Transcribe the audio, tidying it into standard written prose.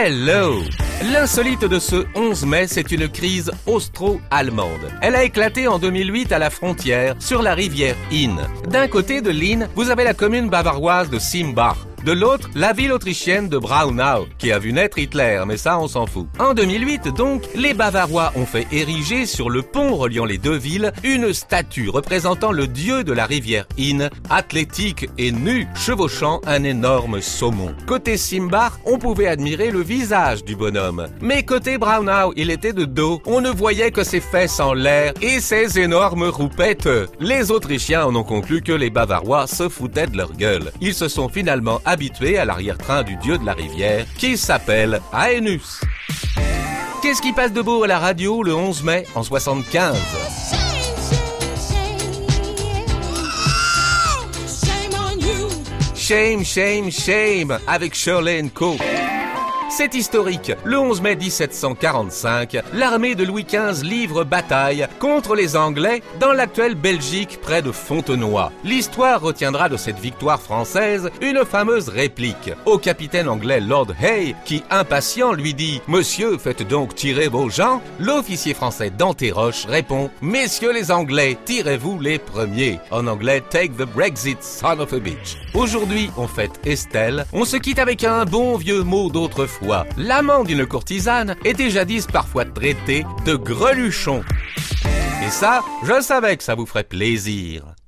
Hello! L'insolite de ce 11 mai, c'est une crise austro-allemande. Elle a éclaté en 2008 à la frontière, sur la rivière Inn. D'un côté de l'Inn, vous avez la commune bavaroise de Simbach. De l'autre, la ville autrichienne de Braunau, qui a vu naître Hitler, mais ça on s'en fout. En 2008 donc, les Bavarois ont fait ériger sur le pont reliant les deux villes une statue représentant le dieu de la rivière Inn, athlétique et nu, chevauchant un énorme saumon. Côté Simbach, on pouvait admirer le visage du bonhomme. Mais côté Braunau, il était de dos, on ne voyait que ses fesses en l'air et ses énormes roupettes. Les Autrichiens en ont conclu que les Bavarois se foutaient de leur gueule. Ils se sont finalement habitué à l'arrière-train du dieu de la rivière, qui s'appelle Aenus. Qu'est-ce qui passe de beau à la radio le 11 mai en 75? Shame, shame, shame, avec Shirley & Co. C'est historique. Le 11 mai 1745, l'armée de Louis XV livre bataille contre les Anglais dans l'actuelle Belgique près de Fontenoy. L'histoire retiendra de cette victoire française une fameuse réplique au capitaine anglais Lord Hay qui, impatient, lui dit « Monsieur, faites donc tirer vos gens ». L'officier français d'Anterroche répond « Messieurs les Anglais, tirez-vous les premiers ». En anglais « Take the Brexit, son of a bitch ». Aujourd'hui, on fête Estelle. On se quitte avec un bon vieux mot d'autrefois. L'amant d'une courtisane était jadis parfois traité de greluchon. Et ça, je savais que ça vous ferait plaisir.